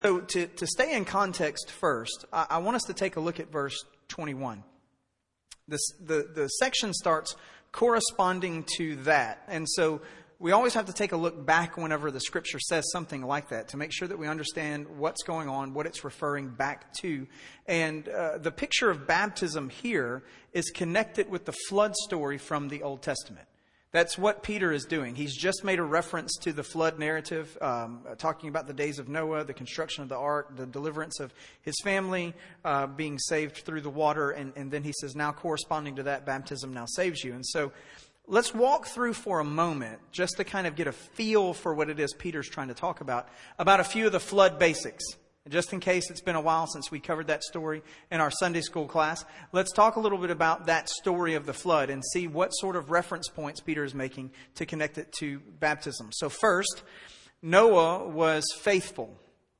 So to stay in context first, I want us to take a look at verse 21. The section starts corresponding to that. And so we always have to take a look back whenever the Scripture says something like that to make sure that we understand what's going on, what it's referring back to. And the picture of baptism here is connected with the flood story from the Old Testament. That's what Peter is doing. He's just made a reference to the flood narrative, talking about the days of Noah, the construction of the ark, the deliverance of his family, being saved through the water. And then he says, now corresponding to that, baptism now saves you. And so let's walk through for a moment, just to kind of get a feel for what it is Peter's trying to talk about a few of the flood basics. Just in case it's been a while since we covered that story in our Sunday school class, let's talk a little bit about that story of the flood and see what sort of reference points Peter is making to connect it to baptism. So first, Noah was faithful.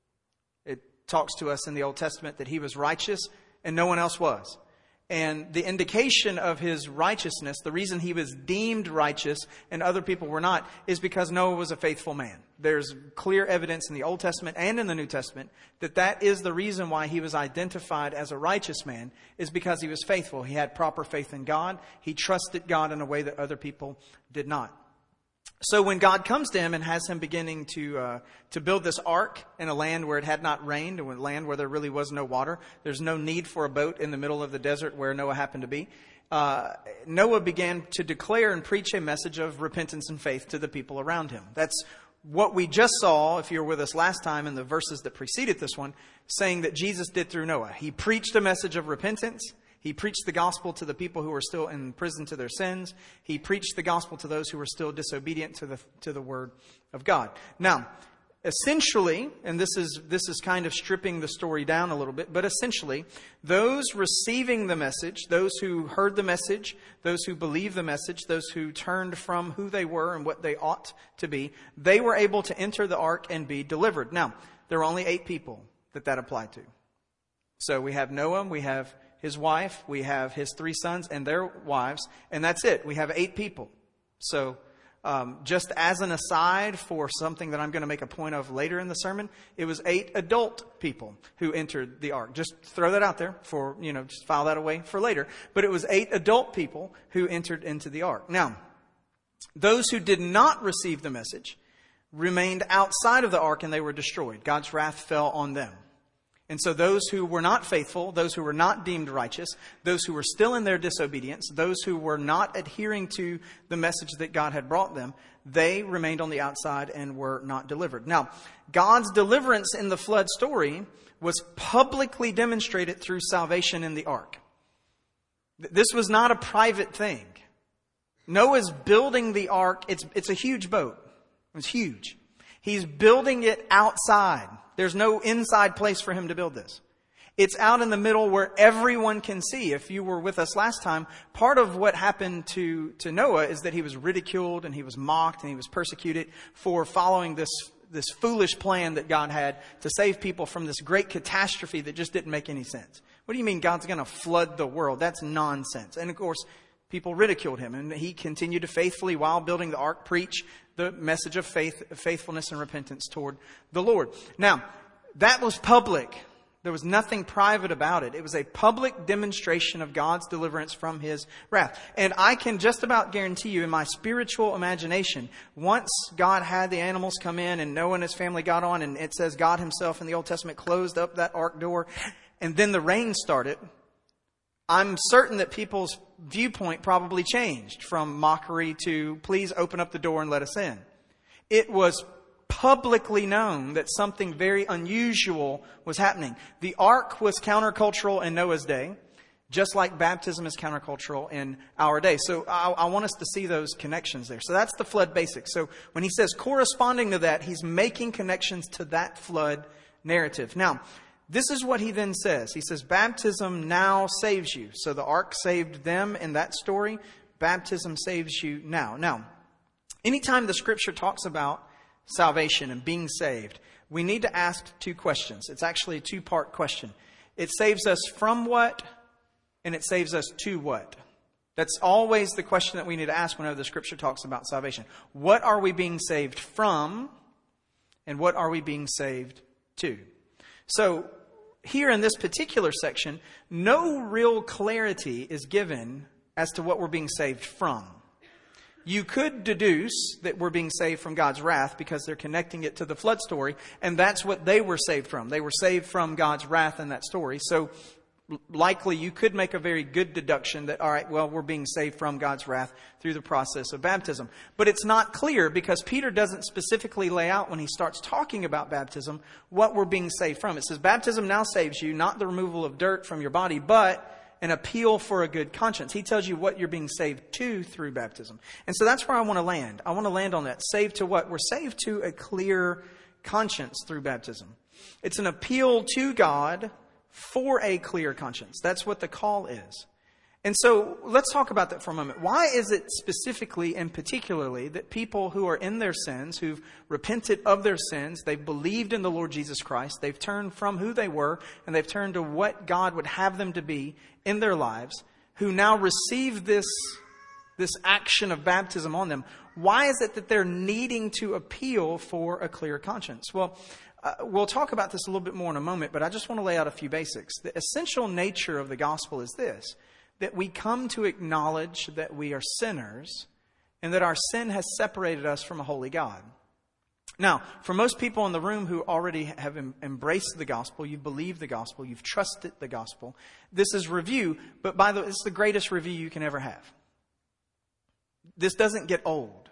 It talks to us in the Old Testament that he was righteous and no one else was. And the indication of his righteousness, the reason he was deemed righteous and other people were not, is because Noah was a faithful man. There's clear evidence in the Old Testament and in the New Testament that is the reason why he was identified as a righteous man, is because he was faithful. He had proper faith in God. He trusted God in a way that other people did not. So when God comes to him and has him beginning to build this ark in a land where it had not rained, and a land where there really was no water, there's no need for a boat in the middle of the desert where Noah happened to be, Noah began to declare and preach a message of repentance and faith to the people around him. That's what we just saw, if you were with us last time, in the verses that preceded this one, saying that Jesus did through Noah. He preached a message of repentance. He preached the gospel to the people who were still in prison to their sins. He preached the gospel to those who were still disobedient to the word of God. Now, essentially, and this is kind of stripping the story down a little bit, but essentially, those receiving the message, those who heard the message, those who believed the message, those who turned from who they were and what they ought to be, they were able to enter the ark and be delivered. Now, there were only 8 people that applied to. So we have Noah, we have his wife, we have his 3 sons and their wives, and that's it. We have 8 people. So just as an aside for something that I'm going to make a point of later in the sermon, it was 8 adult people who entered the ark. Just throw that out there for, just file that away for later. But it was 8 adult people who entered into the ark. Now, those who did not receive the message remained outside of the ark and they were destroyed. God's wrath fell on them. And so those who were not faithful, those who were not deemed righteous, those who were still in their disobedience, those who were not adhering to the message that God had brought them, they remained on the outside and were not delivered. Now, God's deliverance in the flood story was publicly demonstrated through salvation in the ark. This was not a private thing. Noah's building the ark. It's a huge boat. It's huge. He's building it outside. There's no inside place for him to build this. It's out in the middle where everyone can see. If you were with us last time, part of what happened to Noah is that he was ridiculed and he was mocked and he was persecuted for following this foolish plan that God had to save people from this great catastrophe that just didn't make any sense. What do you mean God's going to flood the world? That's nonsense. And of course, people ridiculed him, and he continued to faithfully, while building the ark, preach the message of faithfulness and repentance toward the Lord. Now, that was public. There was nothing private about it. It was a public demonstration of God's deliverance from his wrath. And I can just about guarantee you, in my spiritual imagination, once God had the animals come in and Noah and his family got on, and it says God himself in the Old Testament closed up that ark door, and then the rain started, I'm certain that people's viewpoint probably changed from mockery to please open up the door and let us in. It was publicly known that something very unusual was happening. The ark was countercultural in Noah's day, just like baptism is countercultural in our day. So I want us to see those connections there. So that's the flood basics. So when he says corresponding to that, he's making connections to that flood narrative. Now, this is what he then says. He says, baptism now saves you. So the ark saved them in that story. Baptism saves you now. Now, anytime the Scripture talks about salvation and being saved, we need to ask 2 questions. It's actually a 2-part question. It saves us from what, and it saves us to what? That's always the question that we need to ask whenever the Scripture talks about salvation. What are we being saved from, and what are we being saved to? So here in this particular section, no real clarity is given as to what we're being saved from. You could deduce that we're being saved from God's wrath because they're connecting it to the flood story, and that's what they were saved from. They were saved from God's wrath in that story. So likely you could make a very good deduction that, all right, well, we're being saved from God's wrath through the process of baptism. But it's not clear because Peter doesn't specifically lay out when he starts talking about baptism what we're being saved from. It says baptism now saves you, not the removal of dirt from your body, but an appeal for a good conscience. He tells you what you're being saved to through baptism. And so that's where I want to land. I want to land on that. Saved to what? We're saved to a clear conscience through baptism. It's an appeal to God for a clear conscience. That's what the call is. And so let's talk about that for a moment. Why is it specifically and particularly that people who are in their sins, who've repented of their sins, they've believed in the Lord Jesus Christ, they've turned from who they were, and they've turned to what God would have them to be in their lives, who now receive this action of baptism on them, why is it that they're needing to appeal for a clear conscience? Well, we'll talk about this a little bit more in a moment, but I just want to lay out a few basics. The essential nature of the gospel is this, that we come to acknowledge that we are sinners and that our sin has separated us from a holy God. Now, for most people in the room who already have embraced the gospel, you've believed the gospel, you've trusted the gospel, this is review, but by the way, this is the greatest review you can ever have. This doesn't get old.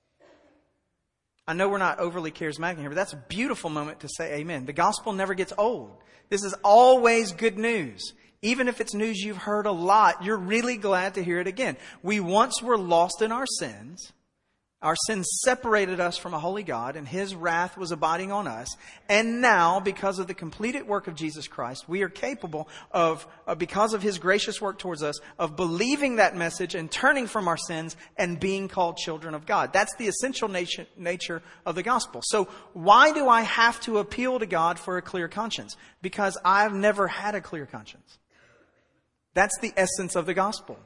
I know we're not overly charismatic here, but that's a beautiful moment to say amen. The gospel never gets old. This is always good news. Even if it's news you've heard a lot, you're really glad to hear it again. We once were lost in our sins. Our sins separated us from a holy God, and His wrath was abiding on us. And now, because of the completed work of Jesus Christ, we are capable of, because of His gracious work towards us, of believing that message and turning from our sins and being called children of God. That's the essential nature of the gospel. So why do I have to appeal to God for a clear conscience? Because I've never had a clear conscience. That's the essence of the gospel.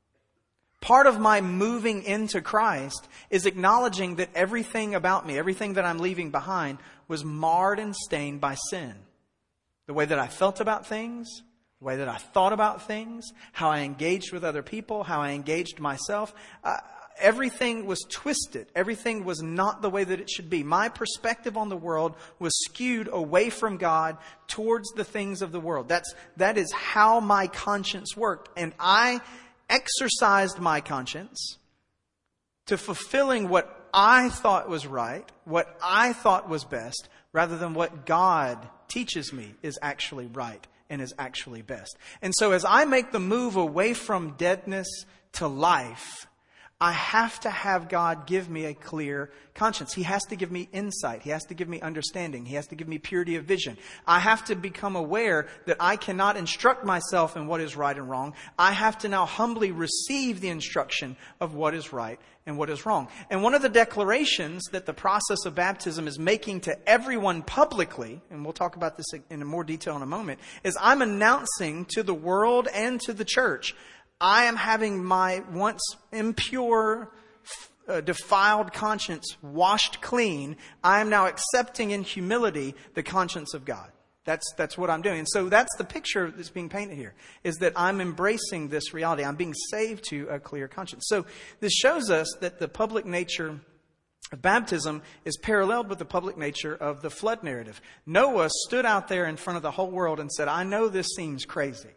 Part of my moving into Christ is acknowledging that everything about me, everything that I'm leaving behind, was marred and stained by sin. The way that I felt about things, the way that I thought about things, how I engaged with other people, how I engaged myself. Everything was twisted. Everything was not the way that it should be. My perspective on the world was skewed away from God towards the things of the world. That is how my conscience worked. And I exercised my conscience to fulfilling what I thought was right, what I thought was best, rather than what God teaches me is actually right and is actually best. And so as I make the move away from deadness to life, I have to have God give me a clear conscience. He has to give me insight. He has to give me understanding. He has to give me purity of vision. I have to become aware that I cannot instruct myself in what is right and wrong. I have to now humbly receive the instruction of what is right and what is wrong. And one of the declarations that the process of baptism is making to everyone publicly, and we'll talk about this in more detail in a moment, is I'm announcing to the world and to the church, I am having my once impure, defiled conscience washed clean. I am now accepting in humility the conscience of God. That's what I'm doing. And so that's the picture that's being painted here, is that I'm embracing this reality. I'm being saved to a clear conscience. So this shows us that the public nature of baptism is paralleled with the public nature of the flood narrative. Noah stood out there in front of the whole world and said, I know this seems crazy,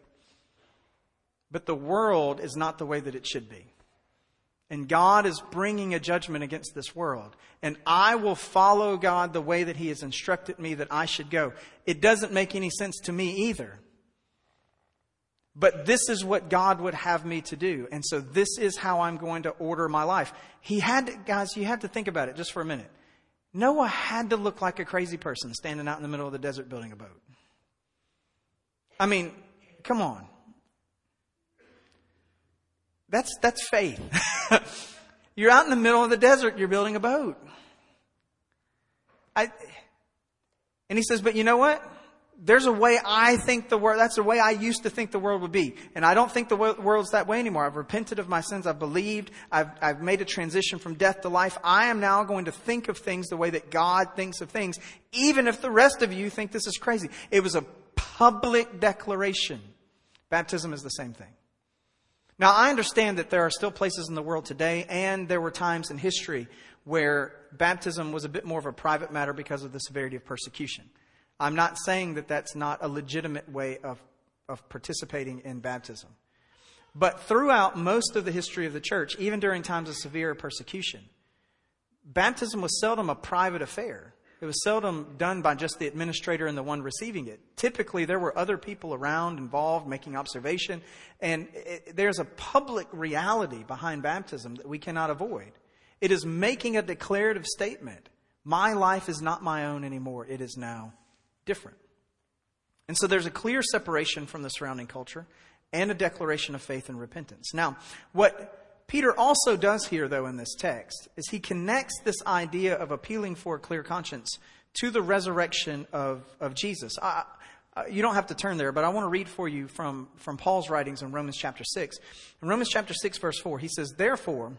but the world is not the way that it should be. And God is bringing a judgment against this world. And I will follow God the way that He has instructed me that I should go. It doesn't make any sense to me either. But this is what God would have me to do. And so this is how I'm going to order my life. Guys, you have to think about it just for a minute. Noah had to look like a crazy person standing out in the middle of the desert building a boat. I mean, come on. That's faith. You're out in the middle of the desert, you're building a boat. And he says, but you know what? there's a way I think the world, that's the way I used to think the world would be. And I don't think the world's that way anymore. I've repented of my sins. I've believed. I've made a transition from death to life. I am now going to think of things the way that God thinks of things, even if the rest of you think this is crazy. It was a public declaration. Baptism is the same thing. Now, I understand that there are still places in the world today, and there were times in history where baptism was a bit more of a private matter because of the severity of persecution. I'm not saying that that's not a legitimate way of participating in baptism. But throughout most of the history of the church, even during times of severe persecution, baptism was seldom a private affair. It was seldom done by just the administrator and the one receiving it. Typically, there were other people around involved making observation. And there's a public reality behind baptism that we cannot avoid. It is making a declarative statement. My life is not my own anymore. It is now different. And so there's a clear separation from the surrounding culture and a declaration of faith and repentance. Now, what Peter also does here, though, in this text, is he connects this idea of appealing for a clear conscience to the resurrection of Jesus. You don't have to turn there, but I want to read for you from Paul's writings in Romans chapter 6. In Romans chapter 6, verse 4, he says, "Therefore,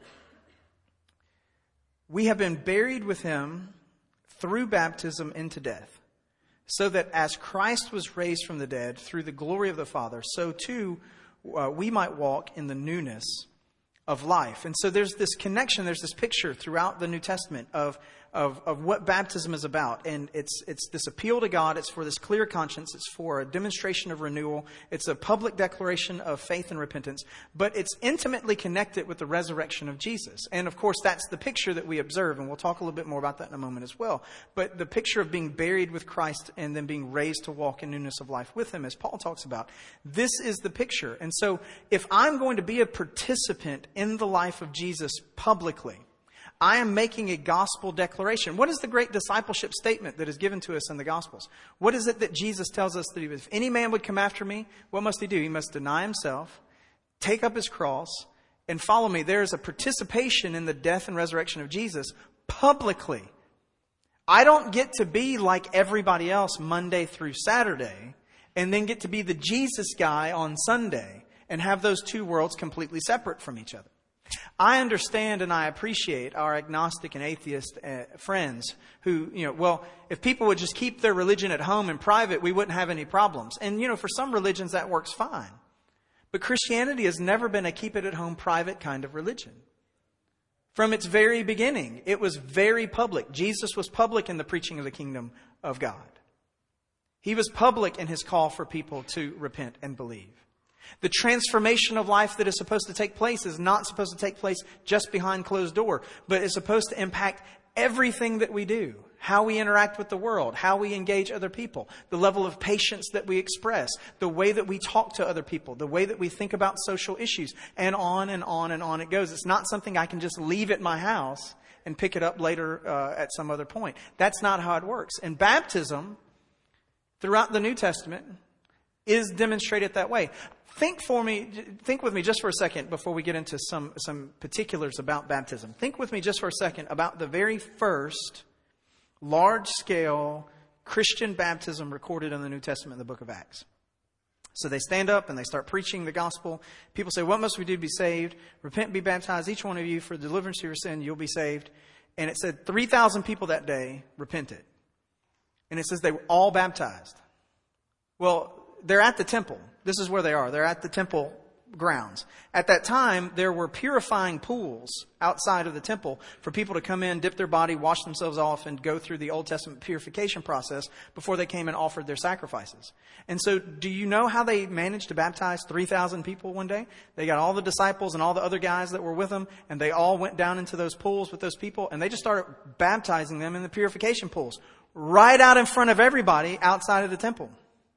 we have been buried with him through baptism into death, so that as Christ was raised from the dead through the glory of the Father, so too we might walk in the newness of life." And so there's this connection, there's this picture throughout the New Testament of what baptism is about. And it's this appeal to God. It's for this clear conscience. It's for a demonstration of renewal. It's a public declaration of faith and repentance. But it's intimately connected with the resurrection of Jesus. And of course, that's the picture that we observe. And we'll talk a little bit more about that in a moment as well. But the picture of being buried with Christ and then being raised to walk in newness of life with him, as Paul talks about. This is the picture. And so if I'm going to be a participant in the life of Jesus publicly, I am making a gospel declaration. What is the great discipleship statement that is given to us in the Gospels? What is it that Jesus tells us that if any man would come after me, what must he do? He must deny himself, take up his cross, and follow me. There is a participation in the death and resurrection of Jesus publicly. I don't get to be like everybody else Monday through Saturday and then get to be the Jesus guy on Sunday and have those two worlds completely separate from each other. I understand and I appreciate our agnostic and atheist friends who, if people would just keep their religion at home in private, we wouldn't have any problems. And, for some religions that works fine. But Christianity has never been a keep it at home private kind of religion. From its very beginning, it was very public. Jesus was public in the preaching of the kingdom of God. He was public in his call for people to repent and believe. The transformation of life that is supposed to take place is not supposed to take place just behind closed door, but is supposed to impact everything that we do, how we interact with the world, how we engage other people, the level of patience that we express, the way that we talk to other people, the way that we think about social issues, and on and on and on it goes. It's not something I can just leave at my house and pick it up later at some other point. That's not how it works. And baptism, throughout the New Testament, is demonstrated that way. Think with me just for a second before we get into some particulars about baptism. Think with me just for a second about the very first large-scale Christian baptism recorded in the New Testament in the book of Acts. So they stand up and they start preaching the gospel. People say, "What must we do to be saved? Repent and be baptized, each one of you, for the deliverance of your sin, you'll be saved." And it said 3,000 people that day repented. And it says they were all baptized. Well, they're at the temple. This is where they are. They're at the temple grounds. At that time, there were purifying pools outside of the temple for people to come in, dip their body, wash themselves off, and go through the Old Testament purification process before they came and offered their sacrifices. And so, do you know how they managed to baptize 3,000 people one day? They got all the disciples and all the other guys that were with them, and they all went down into those pools with those people, and they just started baptizing them in the purification pools right out in front of everybody outside of the temple.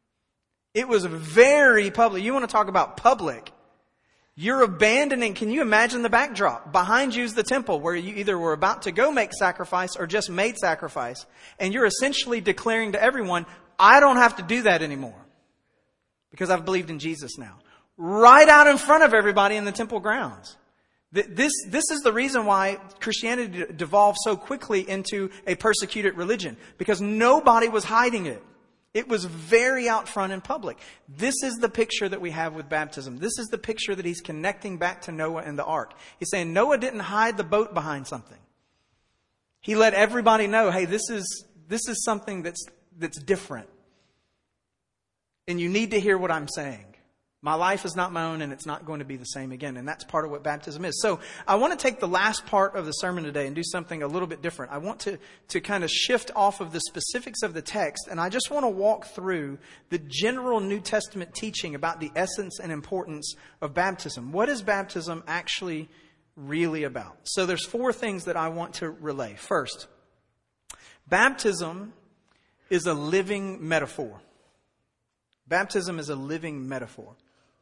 It was very public. You want to talk about public. You're abandoning. Can you imagine the backdrop? Behind you is the temple where you either were about to go make sacrifice or just made sacrifice. And you're essentially declaring to everyone, I don't have to do that anymore because I've believed in Jesus now. Right out in front of everybody in the temple grounds. This is the reason why Christianity devolved so quickly into a persecuted religion, because nobody was hiding it. It was very out front in public. This is the picture that we have with baptism. This is the picture that he's connecting back to Noah and the ark. He's saying Noah didn't hide the boat behind something. He let everybody know, hey, this is something that's different. And you need to hear what I'm saying. My life is not my own, and it's not going to be the same again. And that's part of what baptism is. So I want to take the last part of the sermon today and do something a little bit different. I want to kind of shift off of the specifics of the text, and I just want to walk through the general New Testament teaching about the essence and importance of baptism. What is baptism actually really about? So there's 4 things that I want to relay. First, baptism is a living metaphor. Baptism is a living metaphor.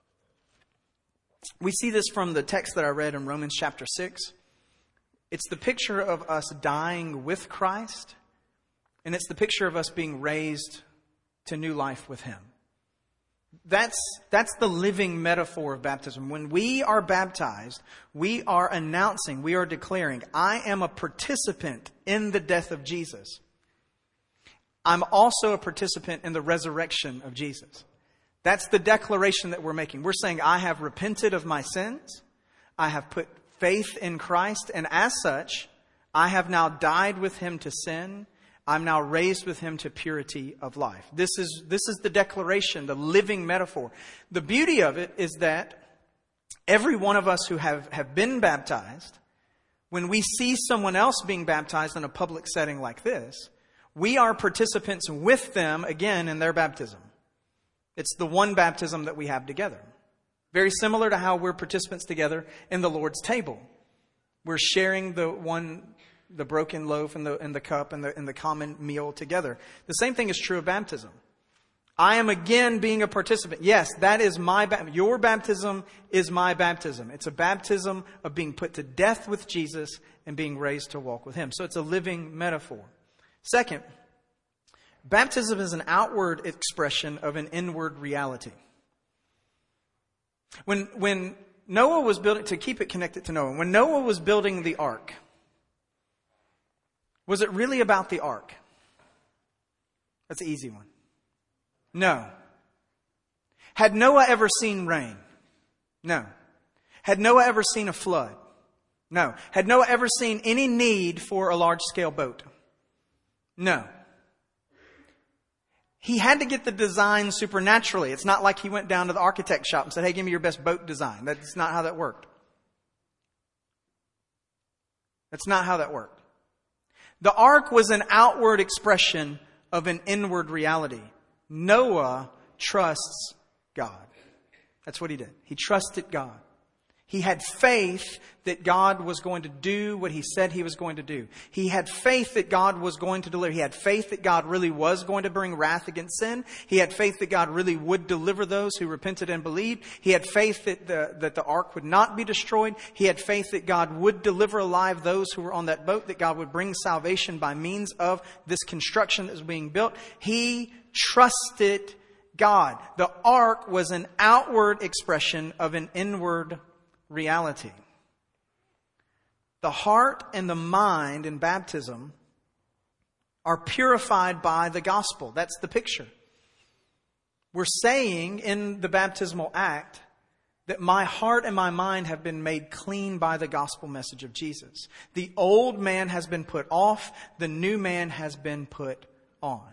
We see this from the text that I read in Romans chapter 6. It's the picture of us dying with Christ, and it's the picture of us being raised to new life with Him. That's the living metaphor of baptism. When we are baptized, we are announcing, we are declaring, I am a participant in the death of Jesus. I'm also a participant in the resurrection of Jesus. That's the declaration that we're making. We're saying, I have repented of my sins. I have put faith in Christ. And as such, I have now died with Him to sin. I'm now raised with Him to purity of life. This is the declaration, the living metaphor. The beauty of it is that every one of us who have been baptized, when we see someone else being baptized in a public setting like this, we are participants with them again in their baptism. It's the one baptism that we have together. Very similar to how we're participants together in the Lord's table. We're sharing the broken loaf and the cup and the common meal together. The same thing is true of baptism. I am again being a participant. Yes, that is your baptism is my baptism. It's a baptism of being put to death with Jesus and being raised to walk with Him. So it's a living metaphor. Second, baptism is an outward expression of an inward reality. When Noah was building, to keep it connected to Noah, when Noah was building the ark, was it really about the ark? That's an easy one. No. Had Noah ever seen rain? No. Had Noah ever seen a flood? No. Had Noah ever seen any need for a large-scale boat? No. He had to get the design supernaturally. It's not like he went down to the architect shop and said, hey, give me your best boat design. That's not how that worked. That's not how that worked. The ark was an outward expression of an inward reality. Noah trusts God. That's what he did. He trusted God. He had faith that God was going to do what He said He was going to do. He had faith that God was going to deliver. He had faith that God really was going to bring wrath against sin. He had faith that God really would deliver those who repented and believed. He had faith that the ark would not be destroyed. He had faith that God would deliver alive those who were on that boat, that God would bring salvation by means of this construction that was being built. He trusted God. The ark was an outward expression of an inward reality. The heart and the mind in baptism are purified by the gospel. That's the picture. We're saying in the baptismal act that my heart and my mind have been made clean by the gospel message of Jesus. The old man has been put off. The new man has been put on.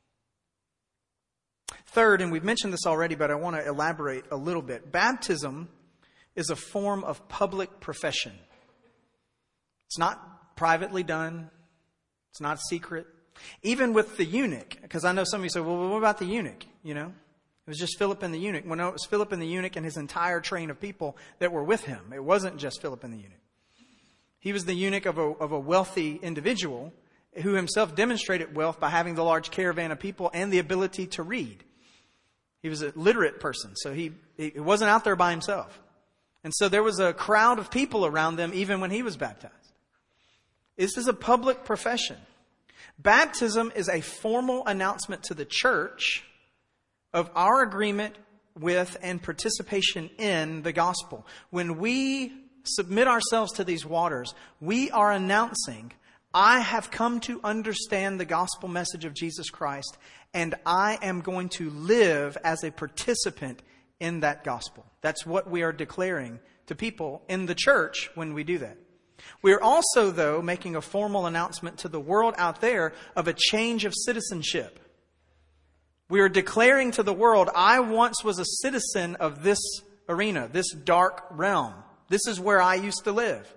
Third, and we've mentioned this already, but I want to elaborate a little bit. Baptism is a form of public profession. It's not privately done. It's not secret. Even with the eunuch, because I know some of you say, well, what about the eunuch? You know, it was just Philip and the eunuch. Well, no, it was Philip and the eunuch and his entire train of people that were with him. It wasn't just Philip and the eunuch. He was the eunuch of a wealthy individual who himself demonstrated wealth by having the large caravan of people and the ability to read. He was a literate person, so he wasn't out there by himself. And so there was a crowd of people around them even when he was baptized. This is a public profession. Baptism is a formal announcement to the church of our agreement with and participation in the gospel. When we submit ourselves to these waters, we are announcing, I have come to understand the gospel message of Jesus Christ, and I am going to live as a participant in that gospel. That's what we are declaring to people in the church when we do that. We are also, though, making a formal announcement to the world out there of a change of citizenship. We are declaring to the world, I once was a citizen of this arena, this dark realm. This is where I used to live.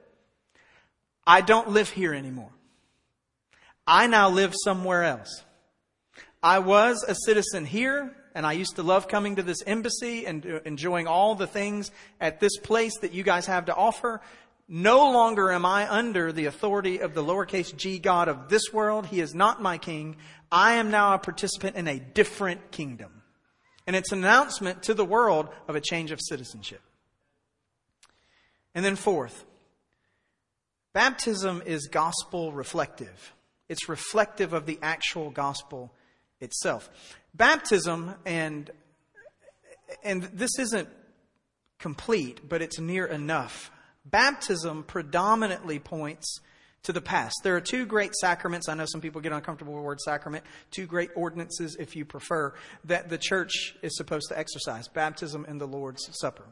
I don't live here anymore. I now live somewhere else. I was a citizen here, and I used to love coming to this embassy and enjoying all the things at this place that you guys have to offer. No longer am I under the authority of the lowercase g God of this world. He is not my king. I am now a participant in a different kingdom. And it's an announcement to the world of a change of citizenship. And then fourth, baptism is gospel reflective. It's reflective of the actual gospel itself. Baptism, and this isn't complete, but it's near enough. Baptism predominantly points to the past. There are two great sacraments. I know some people get uncomfortable with the word sacrament. Two great ordinances, if you prefer, that the church is supposed to exercise. Baptism and the Lord's Supper.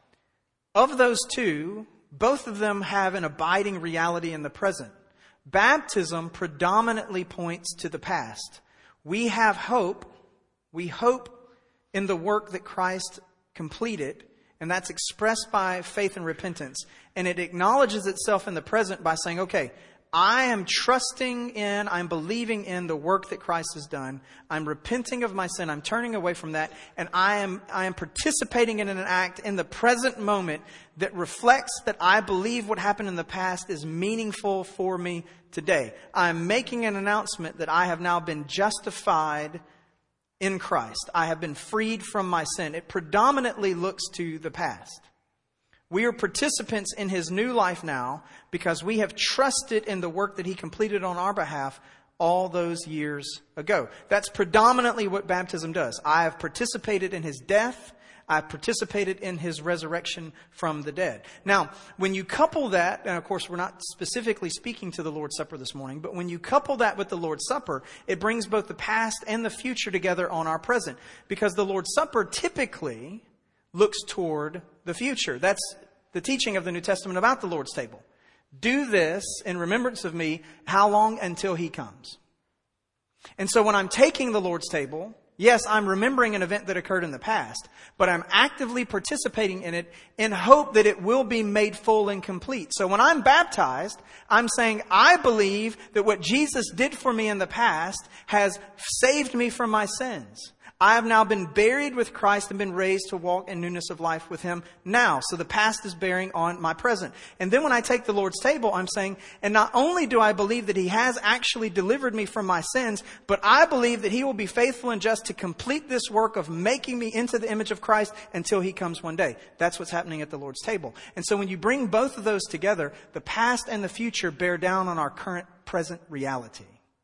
Of those two, both of them have an abiding reality in the present. Baptism predominantly points to the past. We have hope. We hope in the work that Christ completed, and that's expressed by faith and repentance. And it acknowledges itself in the present by saying, okay, I am trusting in, I'm believing in the work that Christ has done. I'm repenting of my sin. I'm turning away from that. And I am participating in an act in the present moment that reflects that I believe what happened in the past is meaningful for me today. I'm making an announcement that I have now been justified in Christ. I have been freed from my sin. It predominantly looks to the past. We are participants in His new life now because we have trusted in the work that He completed on our behalf all those years ago. That's predominantly what baptism does. I have participated in His death. I've participated in His resurrection from the dead. Now, when you couple that, and of course we're not specifically speaking to the Lord's Supper this morning, but when you couple that with the Lord's Supper, it brings both the past and the future together on our present. Because the Lord's Supper typically looks toward the future. That's the teaching of the New Testament about the Lord's table. Do this in remembrance of me. How long? Until He comes. And so when I'm taking the Lord's table, yes, I'm remembering an event that occurred in the past, but I'm actively participating in it in hope that it will be made full and complete. So when I'm baptized, I'm saying, I believe that what Jesus did for me in the past has saved me from my sins. I have now been buried with Christ and been raised to walk in newness of life with Him now. So the past is bearing on my present. And then when I take the Lord's table, I'm saying, and not only do I believe that He has actually delivered me from my sins, but I believe that He will be faithful and just to complete this work of making me into the image of Christ until He comes one day. That's what's happening at the Lord's table. And so when you bring both of those together, the past and the future bear down on our current present reality.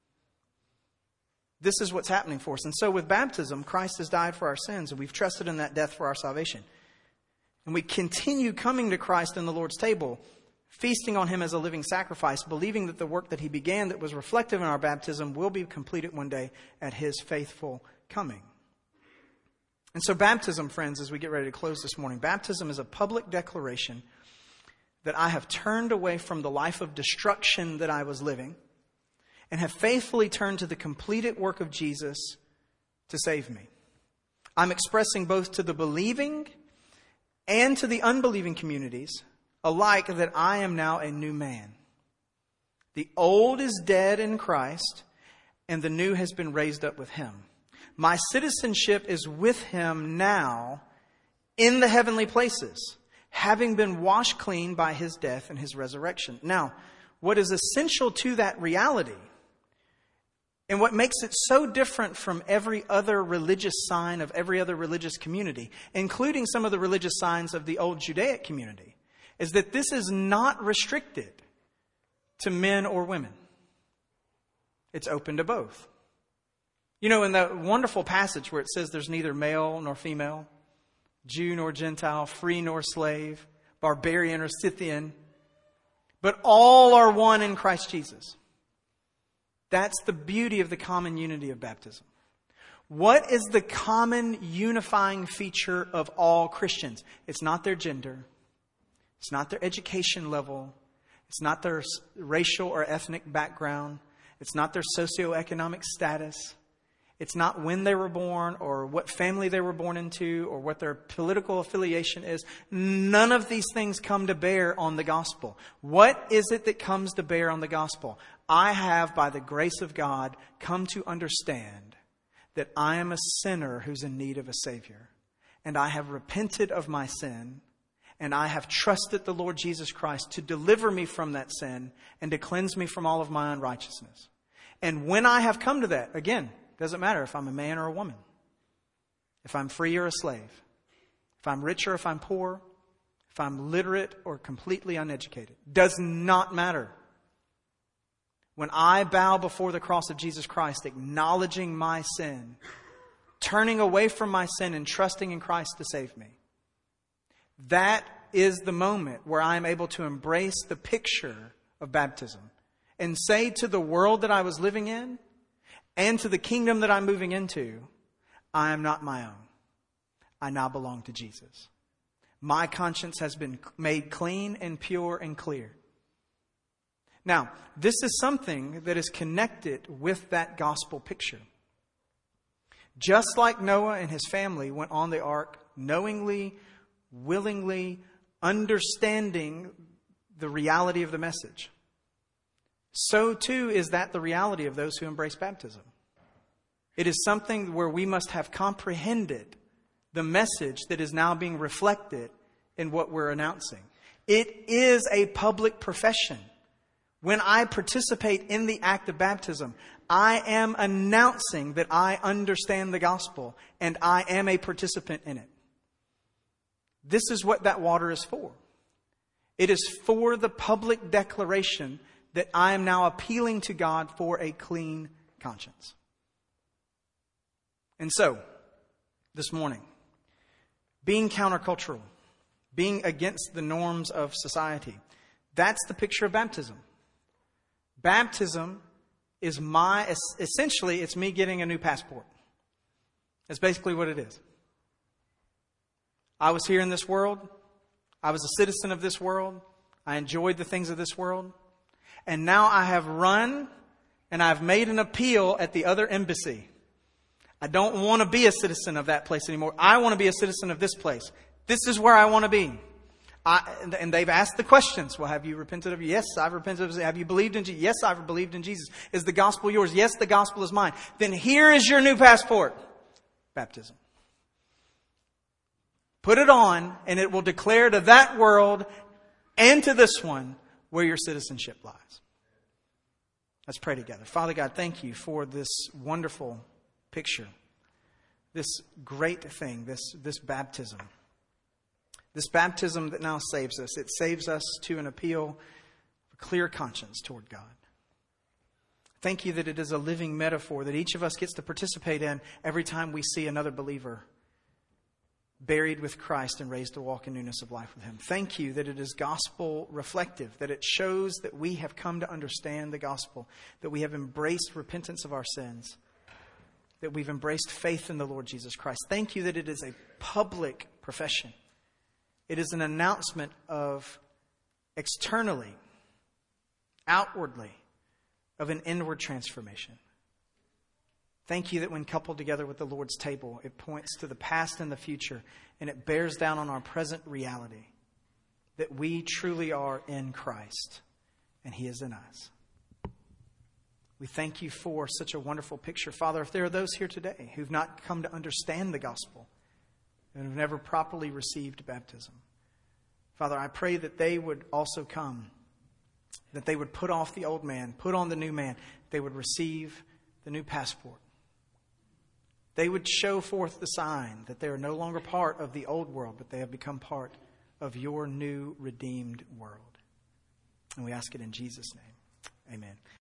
This is what's happening for us. And so with baptism, Christ has died for our sins, and we've trusted in that death for our salvation. And we continue coming to Christ in the Lord's table, feasting on Him as a living sacrifice, believing that the work that He began that was reflective in our baptism will be completed one day at His faithful coming. And so baptism, friends, as we get ready to close this morning, baptism is a public declaration that I have turned away from the life of destruction that I was living and have faithfully turned to the completed work of Jesus to save me. I'm expressing both to the believing and to the unbelieving communities alike that I am now a new man. The old is dead in Christ, and the new has been raised up with Him. My citizenship is with Him now in the heavenly places, having been washed clean by His death and His resurrection. Now, what is essential to that reality, and what makes it so different from every other religious sign of every other religious community, including some of the religious signs of the old Judaic community, is that this is not restricted to men or women. It's open to both. You know, in that wonderful passage where it says there's neither male nor female, Jew nor Gentile, free nor slave, barbarian or Scythian, but all are one in Christ Jesus. That's the beauty of the common unity of baptism. What is the common unifying feature of all Christians? It's not their gender. It's not their education level. It's not their racial or ethnic background. It's not their socioeconomic status. It's not when they were born or what family they were born into or what their political affiliation is. None of these things come to bear on the gospel. What is it that comes to bear on the gospel? I have, by the grace of God, come to understand that I am a sinner who's in need of a Savior. And I have repented of my sin. And I have trusted the Lord Jesus Christ to deliver me from that sin and to cleanse me from all of my unrighteousness. And when I have come to that, again, doesn't matter if I'm a man or a woman, if I'm free or a slave, if I'm rich or if I'm poor, if I'm literate or completely uneducated, does not matter. When I bow before the cross of Jesus Christ, acknowledging my sin, turning away from my sin and trusting in Christ to save me, that is the moment where I am able to embrace the picture of baptism and say to the world that I was living in and to the kingdom that I'm moving into, I am not my own. I now belong to Jesus. My conscience has been made clean and pure and clear. Now, this is something that is connected with that gospel picture. Just like Noah and his family went on the ark knowingly, willingly, understanding the reality of the message, so too is that the reality of those who embrace baptism. It is something where we must have comprehended the message that is now being reflected in what we're announcing. It is a public profession. When I participate in the act of baptism, I am announcing that I understand the gospel and I am a participant in it. This is what that water is for. It is for the public declaration that I am now appealing to God for a clean conscience. And so, this morning, being countercultural, being against the norms of society, that's the picture of baptism. Baptism is essentially, it's me getting a new passport. That's basically what it is. I was here in this world. I was a citizen of this world. I enjoyed the things of this world. And now I have run and I've made an appeal at the other embassy. I don't want to be a citizen of that place anymore. I want to be a citizen of this place. This is where I want to be. And they've asked the questions. Well, have you repented of? Yes, I've repented of. Have you believed in Jesus? Yes, I've believed in Jesus. Is the gospel yours? Yes, the gospel is mine. Then here is your new passport. Baptism. Put it on and it will declare to that world and to this one where your citizenship lies. Let's pray together. Father God, thank you for this wonderful picture. This great thing, this baptism. This baptism that now saves us. It saves us to an appeal for clear conscience toward God. Thank you that it is a living metaphor that each of us gets to participate in every time we see another believer buried with Christ and raised to walk in newness of life with Him. Thank you that it is gospel reflective, that it shows that we have come to understand the gospel, that we have embraced repentance of our sins, that we've embraced faith in the Lord Jesus Christ. Thank you that it is a public profession. It is an announcement of externally, outwardly, of an inward transformation. Thank you that when coupled together with the Lord's table, it points to the past and the future, and it bears down on our present reality, that we truly are in Christ, and He is in us. We thank you for such a wonderful picture. Father, if there are those here today who've not come to understand the gospel, and have never properly received baptism, Father, I pray that they would also come, that they would put off the old man, put on the new man, they would receive the new passport. They would show forth the sign that they are no longer part of the old world, but they have become part of your new redeemed world. And we ask it in Jesus' name. Amen.